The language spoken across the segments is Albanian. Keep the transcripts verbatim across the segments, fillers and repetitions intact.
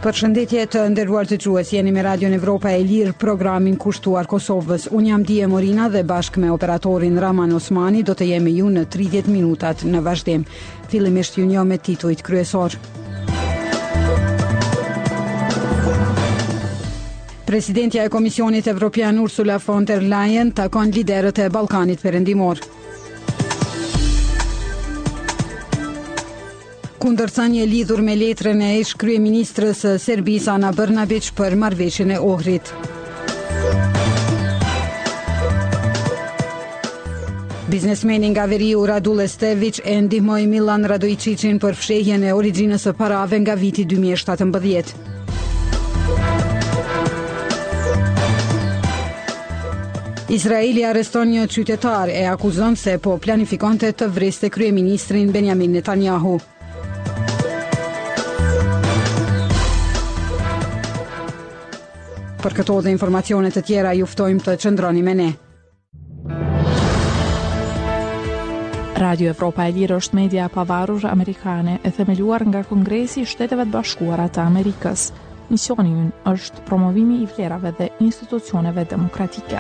Përshëndetje të nderuar dëgjues, jeni me Radion Evropa e Lirë, programin kushtuar Kosovës. Unë jam Dije Morina dhe bashkë me operatorin Raman Osmani do të jemi ju në tridhjetë minutat në vazhdim. Fillimisht ju njoh me titujt kryesor. Presidentja e Komisionit Evropian Ursula von der Leyen takon liderët e Ballkanit Perëndimor. Kundërthënie lidhur me letrën e ish kryeministrës së Serbisë Ana Brnabić për marrëveshjen e Ohrit. Biznesmeni nga Veriu Radule Stević e ndihmoi Milan Radojčićin për fshehjen e origjinës së parave nga viti dy mijë e shtatëmbëdhjetë. Izraeli arreston një qytetar e akuzon se po planifikonte të vriste kryeministrin Benjamin Netanyahu. Për këto dhe informacionet të tjera ju ftojmë të qëndroni me ne. Radio Evropa e Lirë është media e pavarur amerikane e themeluar nga Kongresi i Shteteve të Bashkuara të Amerikës. Misioni i ynë është promovimi i vlerave dhe institucioneve demokratike.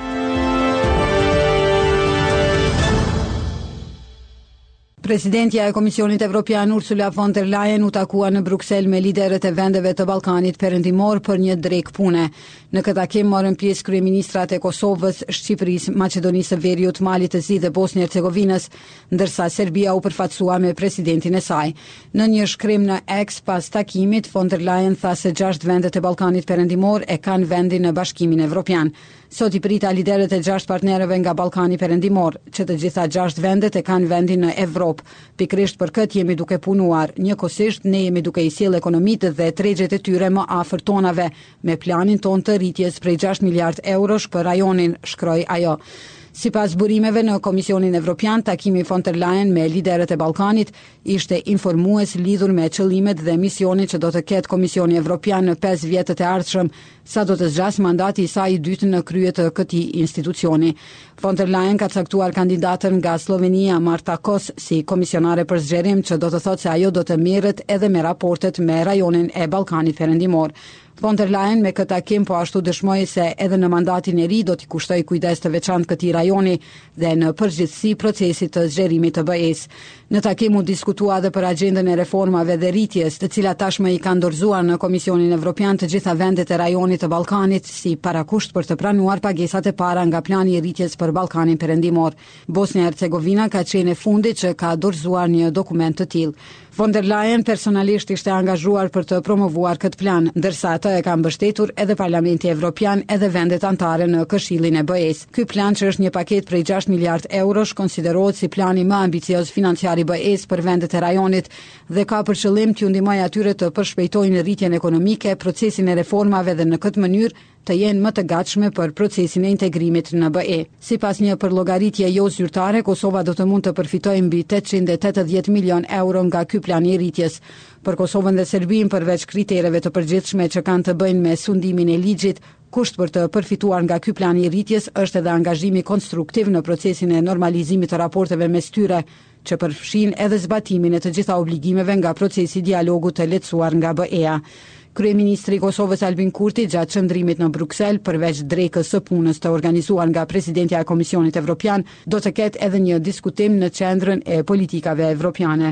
Presidentja e Komisionit Evropian Ursula von der Leyen u takua në Bruksel me liderët e vendeve të Ballkanit Perëndimor për një drekë pune. Në këtë takim morën pjesë kryeministrat e Kosovës, Shqipërisë, Maqedonisë së Veriut, Malit të Zi dhe Bosnjë-Hercegovinës, ndërsa Serbia u përfaqësua me presidentin e saj. Në një shkrim në X pas takimit, von der Leyen tha se gjashtë vendet e Ballkanit Perëndimor e kanë vendin në Bashkimin Evropian. Sot i prita liderët e gjashtë partnerëve nga Ballkani Perëndimor, që të gjitha gjashtë vendet e kanë vendin në Evropë. Pikërisht për këtë jemi duke punuar. Njëkohësisht ne jemi duke i sjellë ekonomitë dhe tregjet e tyre më afër tonave, me planin ton të rritjes prej gjashtë miliard eurosh për rajonin, shkroi ajo. Sipas burimeve në Komisionin Evropian, takimi von der Leyen me liderët e Ballkanit ishte informues lidhur me qëllimet dhe misionin që do të ketë Komisioni Evropian në pesë vjetët e ardhshëm, sa do të zgjasë mandati i saj i dytë në krye të këtij institucioni. Von der Leyen ka caktuar kandidatën nga Slovenia, Marta Kos, si komisionare për zgjerim, që do të thotë se ajo do të merret edhe me raportet me rajonin e Ballkanit Perëndimor. Von der Leyen me këtë takim po ashtu dëshmoi se edhe në mandatin e ri do t'i kushtoj kujdes të veçantë këtij rajoni dhe në përgjithësi procesit të zgjerimit të B E-s. Në takim u diskutua edhe për agjendën e reformave dhe rritjes, të cilat tashmë i kanë dorëzuar në Komisionin Evropian të gjitha vendet e rajonit të Ballkanit si parakusht për të pranuar pagesat e para nga plani i rritjes për Ballkanin Perëndimor. Bosnja-Hercegovina ka qenë e fundit që ka dorëzuar një dokument të tillë. Von der Leyen personalisht ishte angazhuar për të promovuar këtë plan, ndërsa atë e ka mbështetur edhe Parlamenti Evropian edhe vendet anëtare në Këshillin e B E-s. Ky plan, që është një paketë prej gjashtë miliard eurosh, konsiderohet si plani më ambicioz financiar i B E-s për vendet e rajonit dhe ka për qëllim t'ju ndihmojë atyre të përshpejtojnë rritjen ekonomike, procesin e reformave dhe në këtë mënyrë të jenë më të gatshme për procesin e integrimit në B E. Sipas një përllogaritje jo zyrtare, Kosova do të mund të përfitojë mbi tetëqind e tetëdhjetë milion euro nga ky plan i rritjes. Për Kosovën dhe Serbinë, përveç kritereve të përgjithshme që kanë të bëjnë me sundimin e ligjit, kusht për të përfituar nga ky plan i rritjes është edhe angazhimi konstruktiv në procesin e normalizimit të raporteve mes tyre, që përfshin edhe zbatimin e të gjitha obligimeve nga procesi i dialogut të lehtësuar nga B E-a. Kryeministri i Kosovës Albin Kurti gjatë qëndrimit në Bruksel, përveç drekës së punës të organizuar nga presidentja e Komisionit Evropian, do të ketë edhe një diskutim në qendrën e politikave evropiane.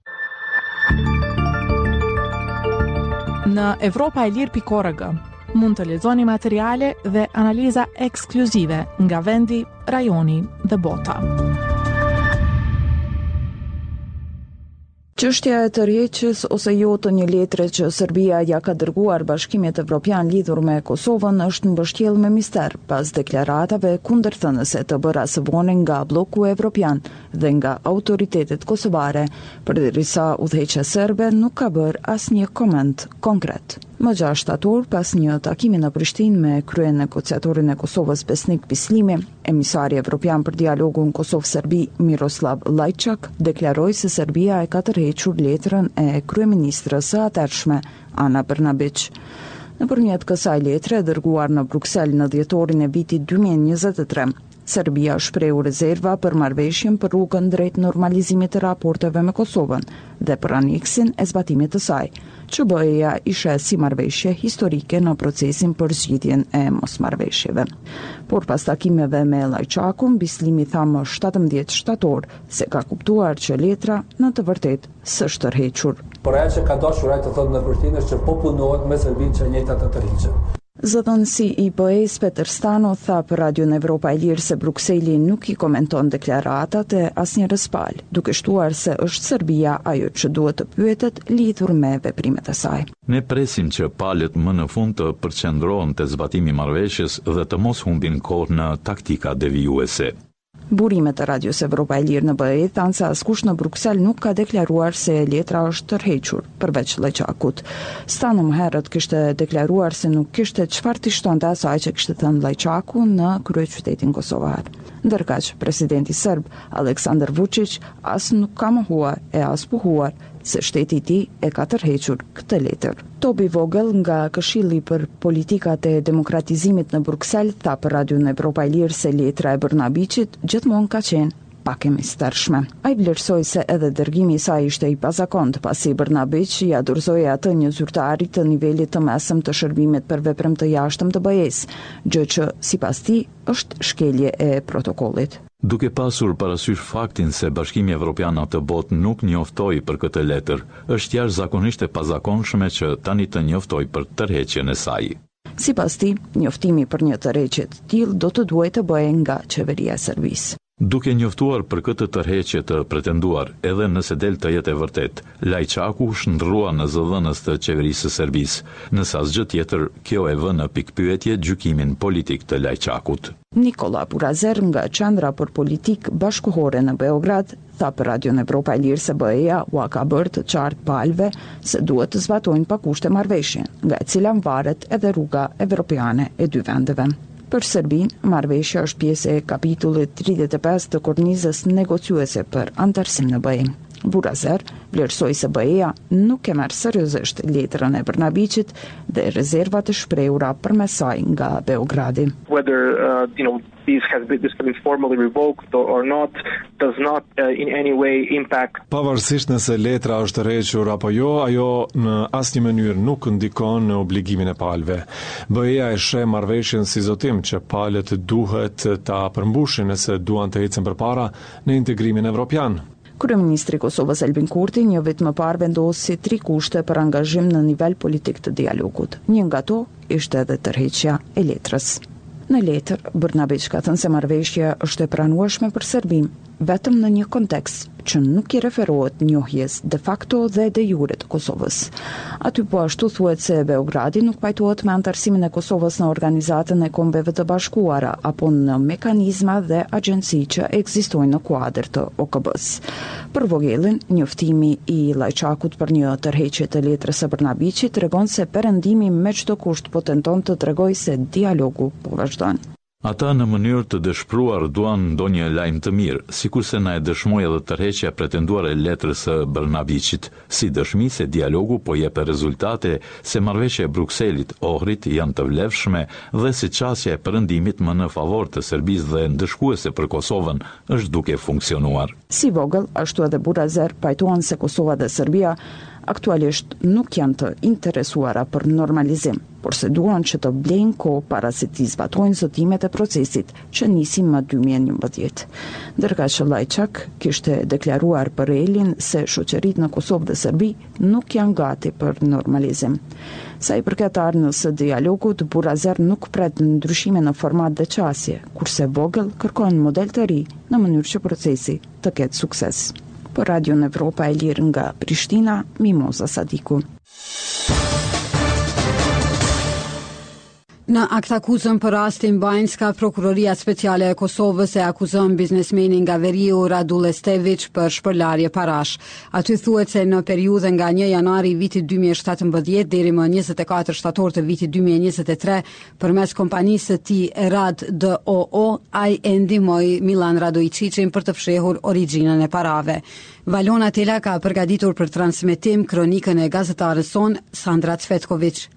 Në Evropa e Lirë pikë org mund të lexoni materiale dhe analiza ekskluzive nga vendi, rajoni dhe bota. Çështja e tërheqjes ose jo të një letre që Serbia ja ka dërguar Bashkimit Evropian lidhur me Kosovën është mbështjellë me mister pas deklaratave kundërthënëse të bëra së voni nga bloku evropian dhe nga autoritetet kosovare, përderisa udhëheqja serbe nuk ka bërë asnjë koment konkret. Më gjashtë shtator, pas një takimi në Prishtinë me krye negociatorin e Kosovës Besnik Bislimi, emisari evropian për dialogun Kosovë-Serbi Miroslav Lajçak deklaroi se Serbia e ka tërhequr letrën e kryeministrës së atërshme Ana Brnabić. Nëpërmjet kësaj letre e dërguar në Bruksel në dhjetorin e vitit dy mijë e njëzet e tre, Serbia shprehu rezerva për marrëveshjen për rrugën drejt normalizimit të raporteve me Kosovën dhe për aneksin e zbatimit të saj, që B E-ja i sheh si marrëveshje historike në procesin për zgjidhjen e mosmarrëveshjeve. Por pas takimeve me Lajçakun, Bislimi tha më shtatëmbëdhjetë shtator se ka kuptuar që letra në të vërtetë s'është tërhequr. Por ajo që ka dashur ai të thotë në vërtetë është që po punohet me Serbinë që njëjta të tërhiqen. Zëdhënësi i B E-s Peter Stano tha për Radion Evropa e Lirë se Brukseli nuk i komenton deklaratat e asnjërs palë, duke shtuar se është Serbia ajo që duhet të pyetet lidhur me veprimet e saj. Ne presim që palët më në fund të përqendrohen te zbatimi i marrëveshjes dhe të mos humbin kohë në taktika devijuese. Burimet e Radios Evropa e Lirë në B E thanë se askush në Bruksel nuk ka deklaruar se letra është tërhequr, përveç Lajçakut. Stano më herët kishte deklaruar se nuk kishte çfarë të shtonte asaj që kishte thënë Lajçaku në kryeqytetin kosovar. Ndërkaq, presidenti serb Aleksandar Vučić as nuk ka mohuar e as pohuar se shteti i tij e ka tërhequr këtë letër. Tobi Vogel nga Këshilli për Politikat e Demokratizimit në Bruksel tha për Radion Evropa e Lirë se letra e Brnabićit gjithmonë ka qenë pak e mistershme. Ai vlerësoi se edhe dërgimi i saj ishte i pazakont, pasi Brnabić ja dorëzoi atë një zyrtari të nivelit të mesëm të shërbimit për veprëm të jashtëm të B E-s, gjë që sipas tij është shkelje e protokollit. Duke pasur parasysh faktin se Bashkimi Evropian atë botë nuk njoftoi për këtë letër, është jashtëzakonisht e pazakonshme që tani të njoftoj për tërheqjen e saj. Sipas tij, njoftimi për një tërheqje të tillë do të duhej të bëhej nga qeveria e Serbisë. Duke njoftuar për këtë tërheqje të pretenduar, edhe nëse del të jetë e vërtet, Lajçaku shndrrua në zëdhënës të qeverisë së Serbisë, nëse asgjë tjetër, kjo e vë në pikpyetje gjykimin politik të Lajçakut. Nikola Burazer nga Qendra për Politikë Bashkëkohore në Beograd tha për Radion Evropa e Lirë se B E-ja u ka bërë të qartë palëve se duhet të zbatojnë pa kushte marrëveshjen, nga e cila varet edhe rruga evropiane e dy vendeve. Për Serbinë, marrëveshja është pjesë e kapitullit tridhjetë e pesë të kornizës negociuese për antarësim në B E. Burazer vlerësoi se B E-ja nuk e merr seriozisht letrën e Brnabićit dhe rezervat e shprehura përmes saj nga Beogradi. Whether uh, you know this has been, this has been formally revoked or not does not uh, in any way impact. Pavarësisht nëse letra është tërhequr apo jo, ajo në asnjë mënyrë nuk ndikon në obligimin e palëve. B E-ja e sheh marrëveshjen si zotim që palët duhet ta përmbushin nëse duan të ecën përpara në integrimin evropian. Kryeministri i Kosovës Albin Kurti një vit më parë vendosi tri kushte për angazhim në nivel politik të dialogut. Një nga ato ishte edhe tërheqja e letrës. Në letër, Brnabić ka thënë se marrëveshja është e pranueshme për Serbinë, vetëm në një kontekst që nuk i referohet njohjes de facto dhe de jure të Kosovës. Aty po ashtu thuhet se Beogradi nuk pajtohet me antarësimin e Kosovës në Organizatën e Kombeve të Bashkuara apo në mekanizma dhe agjenci që ekzistojnë në kuadër të O K B-s. Për Vogelin, njoftimi i Lajçakut për një tërheqje të letrës së Brnabićit tregon se perëndimi me çdo kusht po tenton të tregojë se dialogu po vazhdon. Ata në mënyrë të dëshpëruar duan ndonjë lajm të mirë, sikurse na e dëshmoi edhe tërheqja pretenduar e letrës së Brnabićit, si dëshmi se dialogu po jep rezultate, se marrëveshja e Brukselit, Ohrit janë të vlefshme dhe se çësia e perëndimit më në favor të Serbisë dhe ndëshkuese për Kosovën është duke funksionuar. Si Vogel, ashtu edhe Burazer pajtuan se Kosova dhe Serbia aktualisht nuk janë të interesuara për normalizim, por se duan që të blejnë kohë para se t'i zbatojnë zotimet e procesit që nisi më dy mijë e njëmbëdhjetë. Ndërkaq që Lajçak kishte deklaruar për Elin se shoqëritë në Kosovë dhe Serbi nuk janë gati për normalizim. Sa i përket ardhmës së dialogut, Burazer nuk pret ndryshime në format dhe qasje, kurse Vogel kërkon model të ri në mënyrë që procesi të ketë sukses. Për Radion Evropa e Lirë nga Prishtina, Mimoza Sadiku. Në aktakuzën për rastin Banjska, Prokuroria Speciale e Kosovës e akuzon biznesmenin nga Veriu Radule Stević për shpërlarje parash. Aty thuhet se në periudhën nga një janari vitit dy mijë e shtatëmbëdhjetë deri më njëzet e katër shtator të vitit dy mijë e njëzet e tre, përmes kompanisë së tij Erad D O O, ai e ndihmoi Milan Radojčićin për të fshehur origjinën e parave. Valona Tela ka përgatitur për transmetim kronikën e gazetarës son Sandra Cvetković.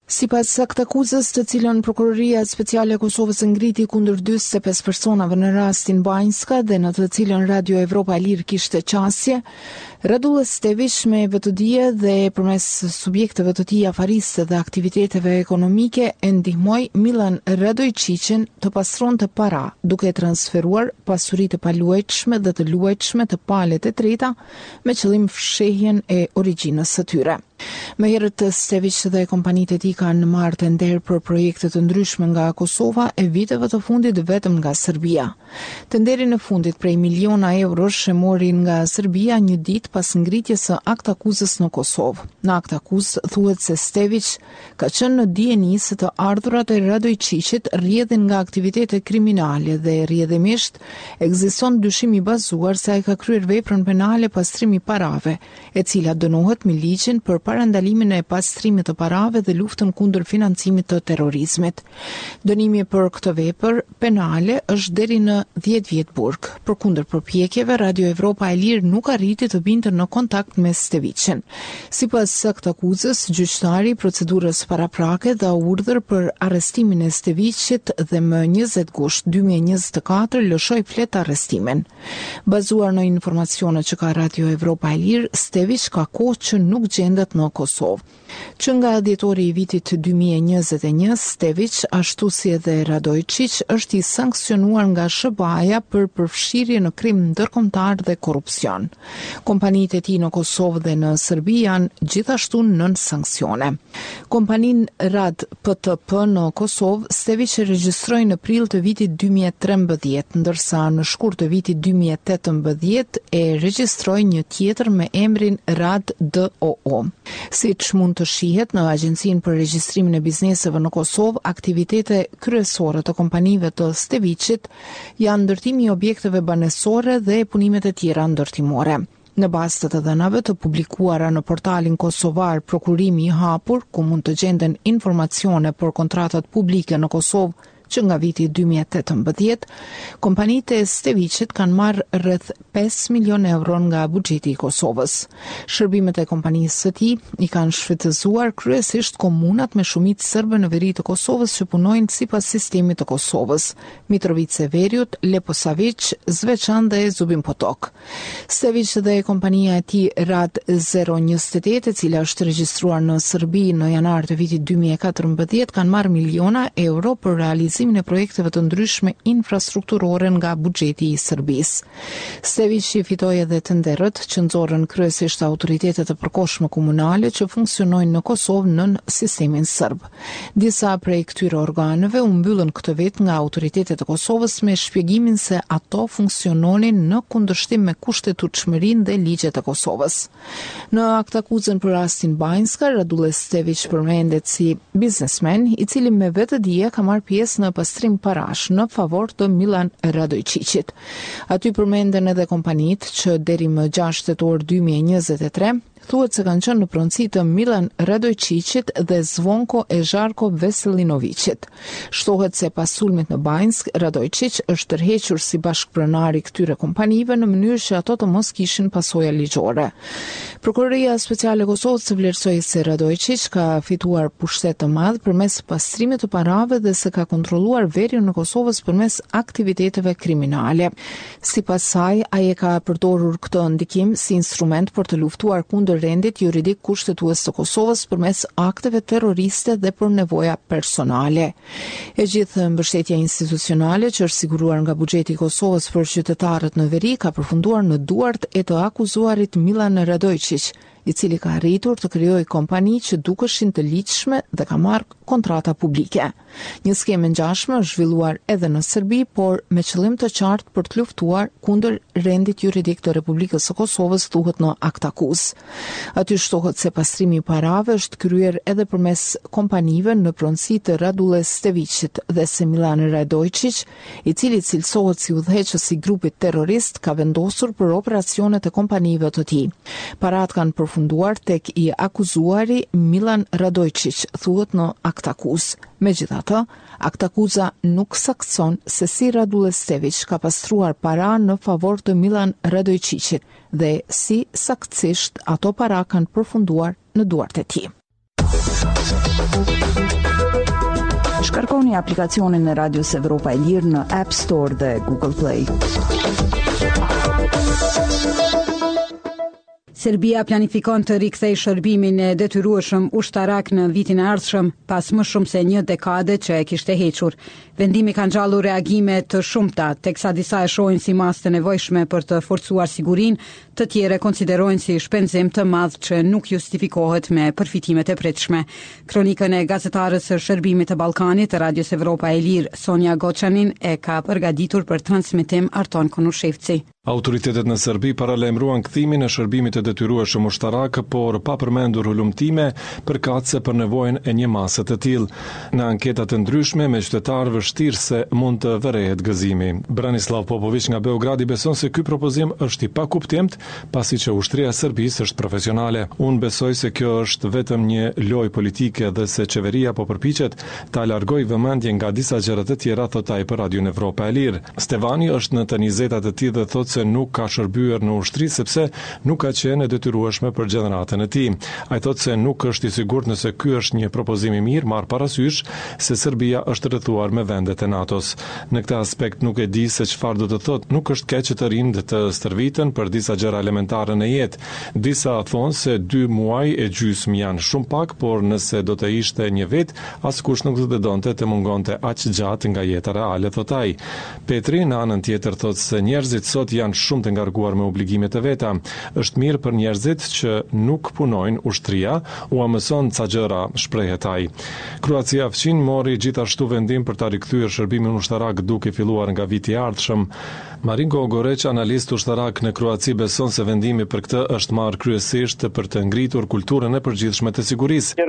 Sipas aktakuzës të cilën Prokuroria Speciale e Kosovës ngriti kundër dyzet e pesë personave në rastin Banjska dhe në të cilën Radio Evropa e Lirë kishte qasje, Radullah Stević me vetëdije dhe përmes subjekteve të tij afariste dhe aktiviteteve ekonomike e ndihmoi Milan Radojčićin të pastronte para, duke transferuar pasuritë e paluajtshme dhe të luajtshme të palët e treta me qëllim fshehjen e origjinës së tyre. Më herët Stević dhe kompanitë e tij kanë marrë të nder për projekte të ndryshme nga Kosova e viteve të fundit vetëm nga Serbia. Tenderin e fundit prej miliona eurosh e morin nga Serbia një ditë pas ngritjes së aktakuzës në Kosovë. Në aktakuzë thuhet se Stević ka qenë në dijeni se të ardhurat e Radojčićit rrjedhin nga aktivitete kriminale dhe rrjedhimisht ekziston dyshim i bazuar se ai ka kryer veprën penale pastrimi parave, e cila dënohet me ligjin për parandalimin e pastrimit të parave dhe luftën kundër financimit të terrorizmit. Dënimi për këtë vepër penale është deri në dhjetë vjet burg. Përkundër përpjekjeve, Radio Evropa e Lirë nuk arriti të binte në kontakt me Stevićin. Sipas aktakuzës, gjyqtari i procedurës paraprake dha urdhër për arrestimin e Stevićit dhe më njëzet gusht dy mijë e njëzet e katër lëshoi flet arrestimin. Bazuar në informacionet që ka Radio Evropa e Lirë, Stević ka kohë që nuk gjendet në Kosovë. Që nga dhjetori i vitit dy mijë e njëzet e një, Stević, ashtu si edhe Radojčić, është i sankcionuar nga S B A-ja për përfshirje në krim ndërkombëtar dhe korrupsion. Kompanitë e tij në Kosovë dhe në Serbi janë gjithashtu nën sanksione. Kompaninë Rad P T P në Kosovë, Stević e regjistroi në prill të vitit dy mijë e trembëdhjetë, ndërsa në shkurt të vitit dy mijë e tetëmbëdhjetë e regjistroi një tjetër me emrin Rad D O O. Siç mund të shihet në Agjencinë për Regjistrimin e Bizneseve në Kosovë, aktivitete kryesore të kompanive të Stevićit janë ndërtimi i objekteve banesore dhe punimet e tjera ndërtimore. Në bazë të të dhënave të publikuara në portalin kosovar Prokurimi i hapur, ku mund të gjenden informacione për kontratat publike në Kosovë që nga viti dy mijë e tetëmbëdhjetë, kompanitë e Stevićit kanë marrë rreth pesë milionë euro nga buxheti i Kosovës. Shërbimet e kompanisë së tij i kanë shfrytëzuar kryesisht komunat me shumicë serbe në veri të Kosovës që punojnë sipas sistemit të Kosovës: Mitrovica, Veriut, Leposavić, Zvečan dhe Zubin Potok. Stević dhe kompania e tij Rad zero njëzet e tetë, e cila është regjistruar në Serbi në janar të vitit dy mijë e katërmbëdhjetë, kanë marrë miliona euro për realizimin e projekteve të ndryshme infrastrukturore nga buxheti i Serbisë. Stević i fitoi edhe tenderët që nxorën kryesisht autoritetet e përkohshme komunale që funksionojnë në Kosovë nën sistemin serb. Disa prej këtyre organeve u mbyllën këtë vit nga autoritetet e Kosovës me shpjegimin se ato funksiononin në kundërshtim me kushtetutshmërinë dhe ligjet e Kosovës. Në aktakuzën për rastin Banjska, Radullah Stević përmendet si biznesmen i cili me vetëdije ka marrë pjesë në pastrim parash në favor të Milan Radojčićit. Aty përmenden edhe kompanitë që deri më gjashtë tetor dy mijë e njëzet e tre thuhet se kanë qenë në pronësi të Milan Radojčićit dhe Zvonko e Zharko Veselinovićit. Shtohet se pas sulmit në Banjsk, Radojčić është tërhequr si bashkëpronar i këtyre kompanive në mënyrë që ato të mos kishin pasoja ligjore. Prokuroria Speciale e Kosovës vlerësoi se Radojčić ka fituar pushtet të madh përmes pastrimit të parave dhe se ka kontrolluar verjen në Kosovës përmes aktiviteteve kriminale. Sipas saj, ai e ka përdorur këtë ndikim si instrument për të luftuar kundër rendit juridik kushtetues të Kosovës përmes akteve terroriste dhe për nevoja personale. E gjithë mbështetja institucionale që është siguruar nga buxheti i Kosovës për qytetarët në veri ka përfunduar në duart e të akuzuarit Milan Radojčić, i cili ka arritur të krijojë kompani që dukeshin të ligjshme dhe ka marrë kontrata publike. Një skemë ngjashme është zhvilluar edhe në Serbi, por me qëllim të qartë për të luftuar kundër rendit juridik të Republikës së Kosovës, thuhet në aktakuzë. Aty shtohet se pastrimi i parave është kryer edhe përmes kompanive në pronësi të Radullah Stevićit dhe se Milan Radojčić, i cili cilësohet si udhëheqës i grupit terrorist, ka vendosur për operacionet e kompanive të tij. Parat kanë përfunduar tek i akuzuari Milan Radojčić, thuhet në aktakuzë. Megjithatë, aktakuza nuk saktëson se si Radullah Stević ka pastruar para në favor të Milan Radojčićit dhe si saktësisht ato para kanë përfunduar në duart e tij. Shkarkoni aplikacionin e Radios Evropa e Lirë në App Store dhe Google Play. Serbia planifikon të rikthej shërbimin e detyrueshëm ushtarak në vitin e ardhshëm, pas më shumë se një dekade që e kishte hequr. Vendimi ka ngjallur reagime të shumta, teksa disa e shohin si masë të nevojshme për të forcuar sigurinë, të tjere konsiderojnë si shpenzim të madh që nuk justifikohet me përfitimet e pritshme. Kronikën e gazetarës së Shërbimit të Ballkanit të Radios Evropa e Lirë, Sonja Goçanin, e ka përgatitur për transmetim Arton Konushevci. Autoritetet në Serbi paralajmëruan kthimin e shërbimit të detyrueshëm ushtarak, por pa përmendur ulumtime përkatëse për nevojën e një mase të tillë. Në anketat të ndryshme me qytetarë vështirë se mund të vërehet gëzimi. Branislav Popović nga Beogradi beson se ky propozim është i pakuptimt, pasi që ushtria e Serbisë është profesionale. Unë besoj se kjo është vetëm një lojë politike dhe se qeveria po përpiqet ta largojë vëmendjen nga disa gjëra të tjera, thot ai për Radion Evropa e Lirë. Stevani është në të njëzeta të tij dhe thotë se nuk ka shërbyer në ushtri sepse nuk ka qenë e detyrueshme për gjeneratën e tij. Ai thotë se nuk është i sigurt nëse ky është një propozim i mirë, marr parasysh se Serbia është rrethuar me vendet e NATO-s. Në këtë aspekt nuk e di se çfarë do të thotë, nuk është keq të rinjt të stërviten për disa gjëra elementare në jetë. Disa thonë se dy muaj e gjysmë janë shumë pak, por nëse do të ishte një vit, askush nuk do të donte të mungonte aq gjatë nga jeta reale, thot ai. Petri në anën tjetër thotë se njerëzit sot janë shumë të ngarkuar me obligimet e veta. Është mirë për njerëzit që nuk punojnë ushtria, u mëson ca gjëra, shprehet ai. Kroacia fqin mori gjithashtu vendim për ta rikthyer shërbimin ushtarak duke filluar nga viti i ardhshëm. Marinko Goreç, analist ushtarak në Kroaci, beson se vendimi për këtë është marrë kryesisht për të ngritur kulturën e përgjithshme të sigurisë.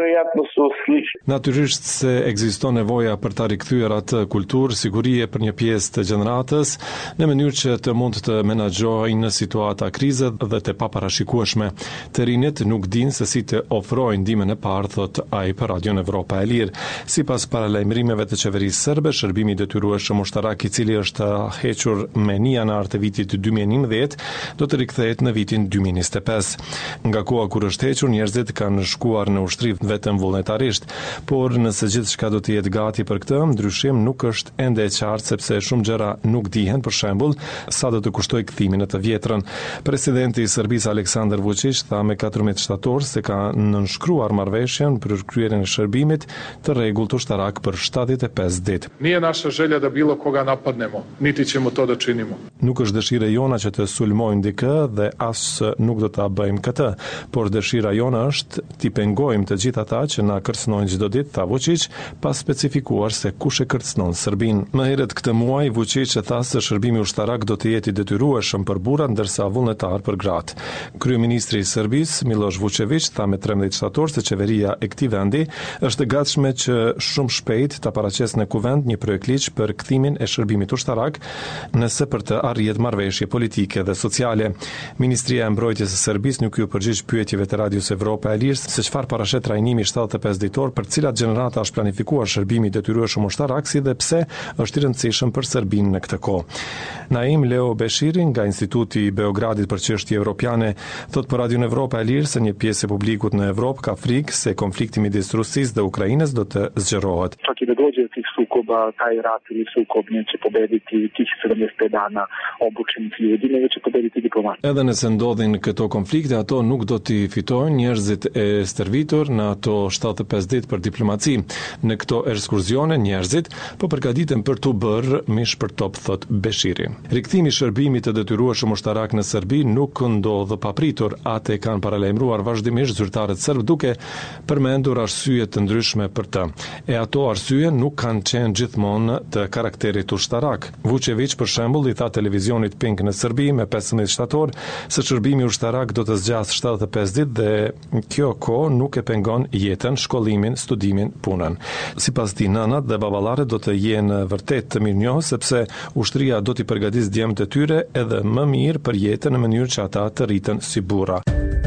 Natyrisht se ekziston nevoja për ta rikthyer atë kulturë sigurie për një pjesë të gjeneratës në mënyrë që të mund të menaxhojnë në situata krize dhe të paparashikueshme. Të rinjt nuk dinë se si të ofrojnë ndihmën e parë, thot ai për Radion Evropa e Lirë. Sipas paralajmërimeve të qeverisë serbe, shërbimi i detyrueshëm ushtarak, i cili është hequr me një janar të vitit dy mijë e njëmbëdhjetë, do të rikthehet në vitin dy mijë e njëzet e pesë. Nga koha kur është hequr, njerëzit kanë shkuar në ushtri vetëm vullnetarisht, por nëse gjithçka do të jetë gati për këtë, ndryshim nuk është ende e qartë sepse shumë gjëra nuk dihen, për shembull, sa do të kushtoj kthimin në të vjetrën. Presidenti i Serbisë Aleksandar Vučić tha me katërmbëdhjetë shtator se ka nënshkruar marrëveshjen për kryerjen e shërbimit të rregullt ushtarak për shtatëdhjetë e pesë ditë. Nije naša želja da bilo koga napadnemo, niti ćemo to da činimo. Nuk është dëshira jona që të sulmojmë dikë dhe as nuk do ta bëjmë këtë, por dëshira jona është t'i pengojmë të gjithë ata që na kërcënojnë çdo ditë, tha Vučić, pa specifikuar se kush e kërcënon Serbinë. Më herët këtë muaj Vučić e tha se shërbimi ushtarak do të jetë i detyrueshëm për burrat ndërsa vullnetar për gratë. Kryeministri i Serbisë Miloš Vučević tha me trembëdhjetë shtator se qeveria e këtij vendi është e gatshme që shumë shpejt ta paraqesë në kuvend një projekt ligj për kthimin e shërbimit ushtarak, nëse për të arrihet marrëveshje politike dhe sociale. Ministria e Mbrojtjes së Serbisë nuk ju përgjigj pyetjeve të Radios Evropa e Lirë se çfarë parashet trajnimi shtatëdhjetë e pesë ditor për cilat gjenerata është planifikuar shërbimi i detyrueshëm ushtarak, si dhe pse është i rëndësishëm për Serbinë në këtë kohë. Naim Leo Beshiri nga Instituti i Beogradit për çështje evropiane thot për Radion Evropa e Lirë se një pjesë e publikut në Evropë ka frikë se konflikti midis Rusisë dhe Ukrainës do të zgjerohet. Čak i da dođe do tih sukoba, taj rat ili sukob neće pobediti tih sedamdesет pet dana obučenih ljudi, nego će pobediti diplomati. Edhe nëse ndodhin këto konflikte, ato nuk do t'i fitojnë njerëzit e stërvitur në ato shtatëdhjetë e pesë ditë për diplomaci. Në këto ekskursione njerëzit po përgatiten për t'u bërë mish për top, thot Beshiri. Rikthimi i shërbimit të detyrueshëm ushtarak në Serbi nuk ndodh papritur, atë kanë paralajmëruar vazhdimisht zyrtarët serb duke përmendur arsye të ndryshme për të. E ato arsye nuk kanë qenë gjithmonë të karakterit ushtarak. Vučević për shembull i tha televizionit Pink në Serbi me pesëmbëdhjetë shtator se shërbimi ushtarak do të zgjasë shtatëdhjetë e pesë ditë dhe kjo kohë nuk e pengon jetën, shkollimin, studimin, punën. Sipas tij, nënat dhe baballarët do të jenë vërtet të mirënjohur sepse ushtria do t'i përgatisë djemtë e tyre edhe më mirë për jetën në mënyrë që ata të rriten si burra.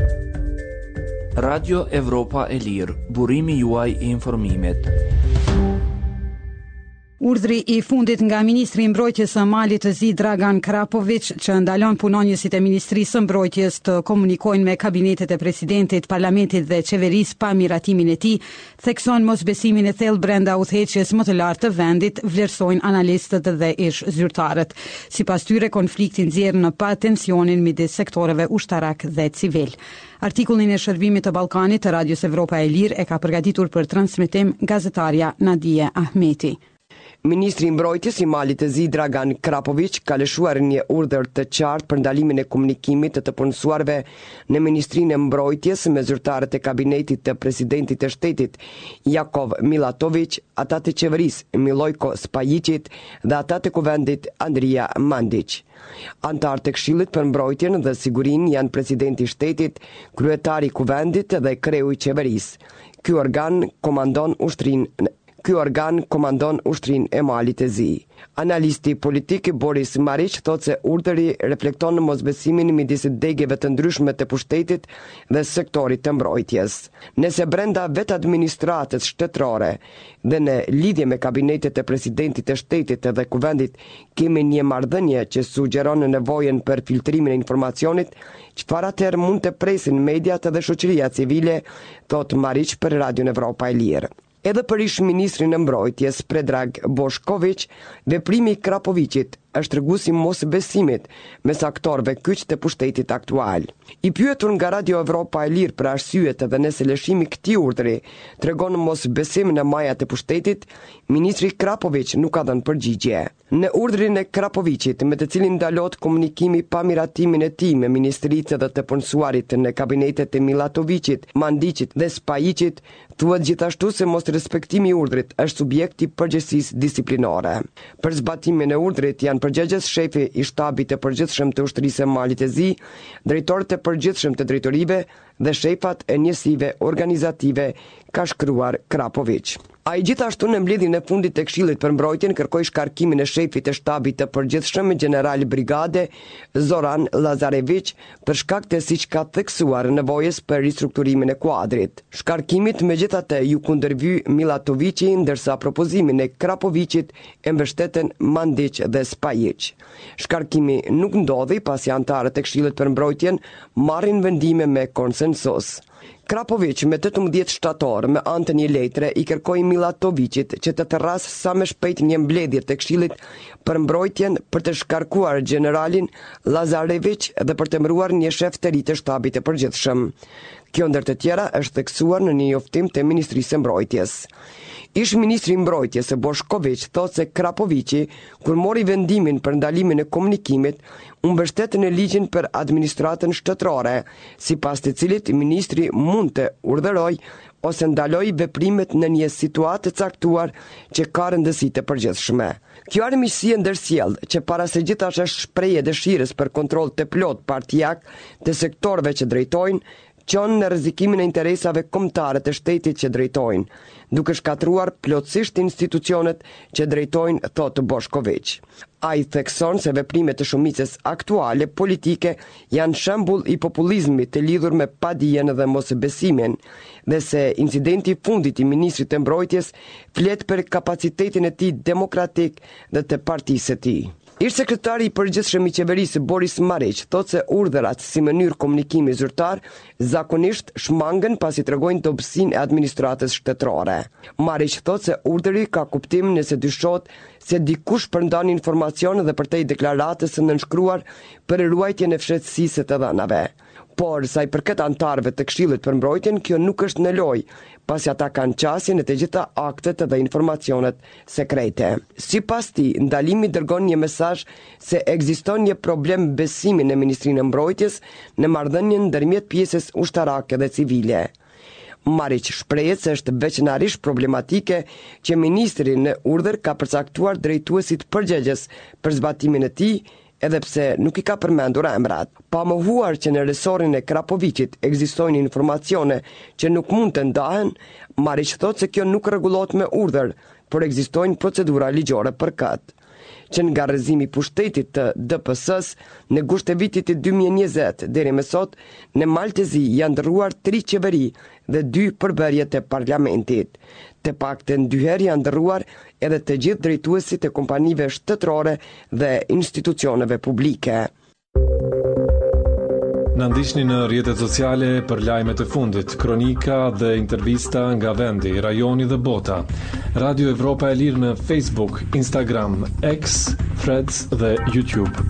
Radio Evropa e Lirë, burimi juaj i informimit. Urdhri i fundit nga ministri i mbrojtjes së Malit të Zi Dragan Krapovic, që ndalon punonjësit e Ministrisë së Mbrojtjes të komunikojnë me kabinetet e presidentit, parlamentit dhe qeverisë pa miratimin e tij, thekson mosbesimin e thellë brenda udhëheqjes më të lartë të vendit, vlerësojnë analistët dhe ish zyrtarët. Sipas tyre, konflikti nxjerr në pa tensionin midis sektoreve ushtarak dhe civil. Artikullin e shërbimit të Ballkanit të Radios Evropa e Lirë e ka përgatitur për transmetim gazetarja Nadia Ahmeti. Ministri i Mbrojtjes i Malit të Zi Dragan Krapovic ka lëshuar një urdhër të qartë për ndalimin e komunikimit të të punësuarve në Ministrinë e Mbrojtjes me zyrtarët e kabinetit të presidentit të shtetit Jakov Milatovic, ata të qeverisë Milojko Spajicit dhe ata të kuvendit Andrija Mandic. Antar të Këshillit për Mbrojtjen dhe Sigurinë janë presidenti i shtetit, kryetari i kuvendit dhe kreu i qeverisë. Ky organ komandon ushtrinë Ky organ komandon ushtrin e Malit të Zi. Analisti politik Boris Maric thot se urdhri reflekton në mosbesimin midis degeve të ndryshme të pushtetit dhe sektorit të mbrojtjes. Nëse brenda vetë administratës shtetërore dhe në lidhje me kabinetet e presidentit të shtetit dhe kuvendit kemi një marrëdhënie që sugjeron nevojën për filtrimin e informacionit, çfarë atëherë mund të presin mediat dhe shoqëria civile, thot Maric për Radion Evropa e Lirë. Edhe për ish ministrin e mbrojtjes Predrag Boshkovic, veprimi i Krapovicit është treguesi mos besimit mes aktorëve kyç të pushtetit aktual. I pyetur nga Radio Evropa e Lirë për arsyet dhe nëse lëshimi i këtij urdhri tregon mos besim në majat e pushtetit, ministri Krapovic nuk ka dhënë përgjigje. Në urdhrin e Krapovicit, me të cilin ndalohet komunikimi pa miratimin e tij me ministritë dhe të punësuarit në kabinetet e Milatovicit, Mandicit dhe Spajicit, thuhet gjithashtu se mos respektimi i urdhrit është subjekt i përgjegjësisë disiplinore. Për zbatimin e urdhrit janë përgjegjës shefi i shtabit të përgjithshëm të ushtrisë së Malit të Zi, drejtorët e përgjithshëm të drejtorive dhe shefat e njësive organizative, ka shkruar Krapovic. A i gjithashtu në mbledhjen e fundit të Këshillit për Mbrojtjen kërkoi shkarkimin e shefit të shtabit të përgjithshëm general brigade Zoran Lazarevic për shkak të siç ka theksuar nevojës për ristrukturimin e kuadrit. Shkarkimit megjithatë ju kundërvy Milatovici, ndërsa propozimin e Krapovicit e mbështeten Mandic dhe Spajic. Shkarkimi nuk ndodhi pasi antarët e Këshillit për Mbrojtjen marrin vendime me konsensus. Krapovic me tetëmbëdhjetë shtator me anë të një letre i kërkoi Milatovicit që të tërras sa më shpejt një mbledhje të Këshillit për Mbrojtjen për të shkarkuar generalin Lazarevic dhe për të emëruar një shef të ri të shtabit të përgjithshëm. Kjo ndër të tjera është theksuar në një njoftim të Ministrisë së Mbrojtjes. Ish ministri i mbrojtjes Boshkovic thot se Krapovici, kur mori vendimin për ndalimin e komunikimit, u mbështet në ligjin për administratën shtetërore, sipas të cilit ministri mund të urdhërojë ose ndaloj veprimet në një situatë të caktuar që ka rëndësi të përgjithshme. Kjo armiqësi e ndërsjell, që para së gjithash është shprehje dëshirës për kontroll të plot partijak të sektorëve që drejtojnë, qon në rrezikimin e interesave kombëtare të shtetit që drejtojnë, duke shkatruar plotësisht institucionet që drejtojnë, thot Boshkovic. Ai thekson se veprimet e shumicës aktuale politike janë shembull i populizmit të lidhur me padijen dhe mosbesimin, dhe se incidenti i fundit i ministrit të mbrojtjes flet për kapacitetin e tij demokratik dhe të partisë së tij. Ish sekretari i përgjithshëm i qeverisë Boris Maric thot se urdhërat si mënyrë komunikimi zyrtar zakonisht shmangen pasi tregojnë dobësinë e administratës shtetërore. Maric thot se urdhri ka kuptim nëse dyshohet se dikush përndan informacion dhe përtej deklaratës së nënshkruar për ruajtjen e fshehtësisë të dhënave. Por sa i përket antarëve të Këshillit për Mbrojtjen, kjo nuk është në lojë, pasi ata kanë qasje në të gjitha aktet dhe informacionet sekrete. Sipas tij, ndalimi dërgon një mesazh se ekziston një problem besimi në Ministrinë e Mbrojtjes në marrëdhënien ndërmjet pjesës ushtarake dhe civile. Maric shprehet se është veçanërisht problematike që ministri në urdhër ka përcaktuar drejtuesit përgjegjës për zbatimin e tij, edhe pse nuk i ka përmendur emrat. Pa mohuar që në resorin e Krapovicit ekzistojnë informacione që nuk mund të ndahen, Maric thot se kjo nuk rregullohet me urdhër, por ekzistojnë procedura ligjore për këtë. që nga rrëzimi i pushtetit të D P S-s në gusht të vitit të dy mijë e njëzet deri më sot, në Maltezi janë ndërruar tri qeveri dhe dy përbërje të parlamentit. Të paktën dy herë janë ndërruar edhe të gjithë drejtuesit e kompanive shtetërore dhe institucioneve publike. Në ndiqni në rrjetet sociale për lajmet e fundit, kronika dhe intervista nga vendi, rajoni dhe bota. Radio Evropa e Lirë në Facebook, Instagram, X, Threads dhe YouTube.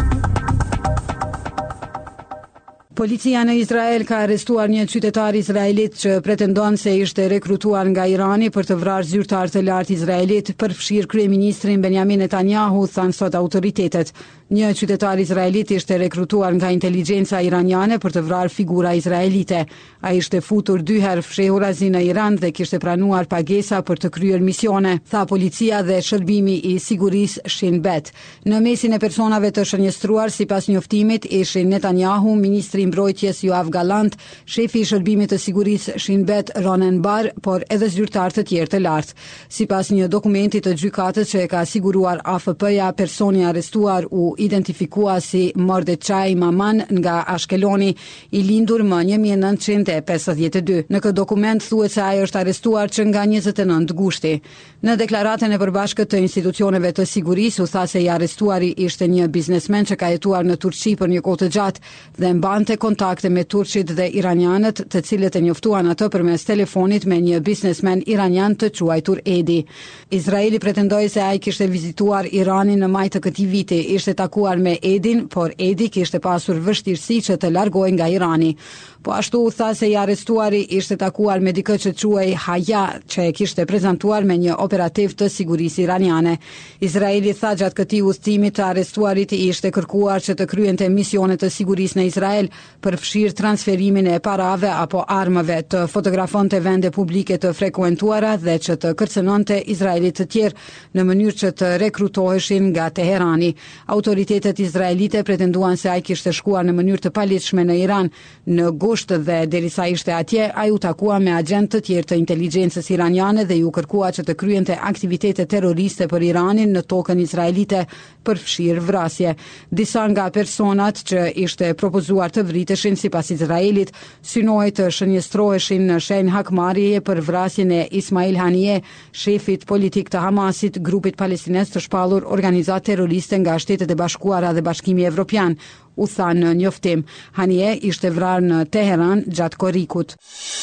Policia në Izrael ka arrestuar një qytetar izraelit që pretendon se ishte rekrutuar nga Irani për të vrarë zyrtar të lartë izraelit, përfshirë kryeministrin Benjamin Netanyahu, thanë sot autoritetet. Një qytetar izraelit ishte rekrutuar nga inteligjenca iraniane për të vrarë figura izraelite. Ai ishte futur dy herë fshehurazi në Iran dhe kishte pranuar pagesa për të kryer misione, tha policia dhe shërbimi i sigurisë Shin Bet. Në mesin e personave të shënjestruar sipas njoftimit ishin Netanyahu, ministri i mbrojtjes Yoav Gallant, shefi i shërbimit të sigurisë Shin Bet Ronen Bar, por edhe zyrtar të tjerë të lartë. Sipas një dokumenti të gjykatës që e ka siguruar A F P-ja, personi arrestuar u identifikua si Mordechai Maman nga Ashkeloni, i lindur më një mijë e nëntëqind e pesëdhjetë e dy. Në këtë dokument thuhet se ai është arrestuar që nga njëzet e nëntë gushti. Në deklaratën e përbashkët të institucioneve të sigurisë u tha se i arrestuari ishte një biznesmen që ka jetuar në Turqi për një kohë të gjatë dhe mbante kontakte me turqit dhe iranianët, të cilët e njoftuan atë përmes telefonit me një biznesmen iranian të quajtur Edi. Izraeli pretendoi se ai kishte vizituar Iranin në maj të këtij viti, ishte takuar me Edin, por Edi kishte pasur vështirësi që të largohej nga Irani. Po ashtu u tha se i arrestuari ishte takuar me dikë që quhej Haya, që e kishte prezantuar me një operativ të sigurisë iraniane. Izraeli tha gjatë këtij udhëtimi të arrestuarit i ishte kërkuar që të kryente misione të sigurisë në Izrael, përfshirë transferimin e parave apo armëve, të fotografonte vende publike të frekuentuara dhe që të kërcënonte izraelit të tjerë në mënyrë që të rekrutoheshin nga Teherani. Autoritetet izraelite pretenduan se ai kishte shkuar në mënyrë të paligjshme në Iran në gusht dhe derisa ishte atje, ai u takua me agent të tjerë të inteligjencës iraniane dhe ju kërkua që të kryente aktivitete terroriste për Iranin në tokën izraelite, përfshirë vrasje. Disa nga personat që ishte propozuar të vriteshin sipas Izraelit, synohej të shënjestroheshin në shenjë hakmarrjeje për vrasjen e Ismail Haniyeh, shefit politik të Hamasit, grupit palestinez të shpallur organizatë terroriste nga Shtetet e Bashkuara dhe Bashkimi Evropian, u tha në njoftim. Haniyeh ishte vrarë në Teheran gjatë korrikut.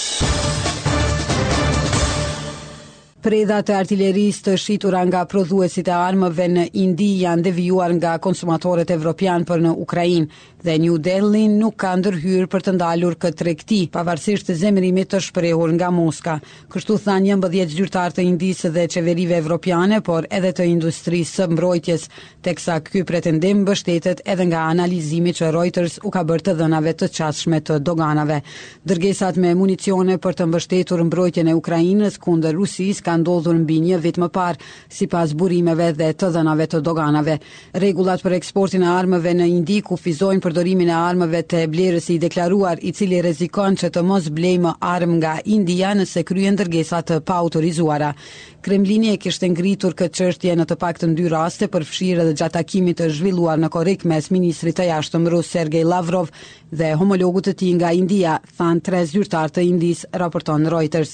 Preda të artillerisë të shitura nga prodhuesit e armëve në Indi janë devijuar nga konsumatorët evropian për në Ukrainë dhe New Delhi nuk ka ndërhyrë për të ndalur këtë tregti, pavarësisht të zemërimit të shprehur nga Moska. Kështu thanë njëmbëdhjetë zyrtar të Indisë dhe qeverive evropiane, por edhe të industrisë së mbrojtjes, teksa ky pretendim mbështetet edhe nga analizimi që Reuters u ka bërë të dhënave të qasshme të doganave. Dërgesat me municione për të mbështetur mbrojtjen e Ukrainës kundër Rusisë ka ndodhur mbi një vit më parë, sipas burimeve dhe të dhënave të doganave. Rregullat për eksportin e armëve në Indi kufizojnë përdorimin e armëve të blerës i deklaruar, i cili rrezikon që të mos blejë më armë nga India nëse kryen ndërgesa të paautorizuara. Kremlini e kishte ngritur këtë çështje në të paktën dy raste, përfshirë edhe gjatë takimit të zhvilluar në korrik mes ministrit të jashtëm rus Sergej Lavrov dhe homologut të tij nga India, thanë tre zyrtar të Indis, raporton Reuters.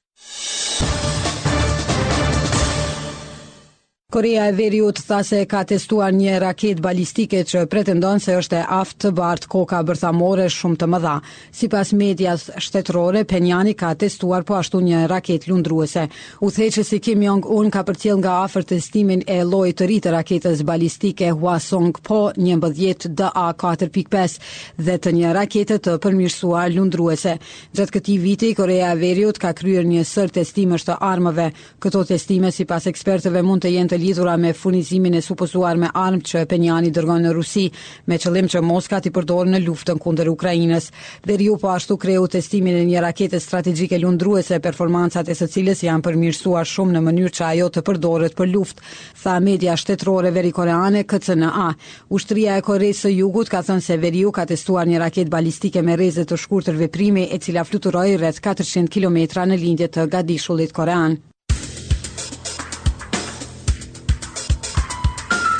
Korea e Veriut tha se ka testuar një raket balistike që pretendon se është e aftë të bartë koka bërthamore shumë të mëdha. Sipas medias shtetërore, Pyongyang ka testuar po ashtu një raket lundruese. Udhëheqësi Kim Jong-un ka përcjell nga afër testimin e llojit të ri të raketës balistike Hwasong-po njëmbëdhjetë D A katër pikë pesë dhe të një rakete të përmirësuar lundruese. Gjatë këtij viti, Korea e Veriut ka kryer një sër testimesh të armëve. Këto testime sipas ekspertëve mund të jenë të lidhura me furnizimin e supozuar me armë që Pyongyang dërgon në Rusi, me qëllim që Moska t'i përdorë në luftën kundër Ukrainës. Veriu po ashtu kreu testimin e një rakete strategjike lundruese, performancat e së cilës janë përmirësuar shumë në mënyrë që ajo të përdoret për luftë, tha media shtetërore verikoreane K C N A. Ushtria e Koreas së Jugut ka thënë se veriu ka testuar një raketë balistike me rreze të shkurtër veprimi, e cila fluturoi rreth katërqind kilometra në lindje të gadishullit korean.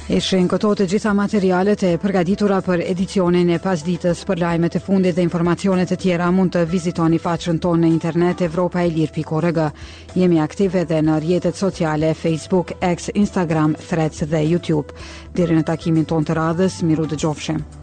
Ishin këto të gjitha materialet e përgatitura për edicionin e pasditës. Për lajmet e fundit dhe informacione të tjera mund të vizitoni faqen tonë në internet evropaelir pikë org. Jemi aktive edhe në rrjetet sociale Facebook, X, Instagram, Threads dhe YouTube. Deri në takimin tonë të radhës, miru dëgjofshim.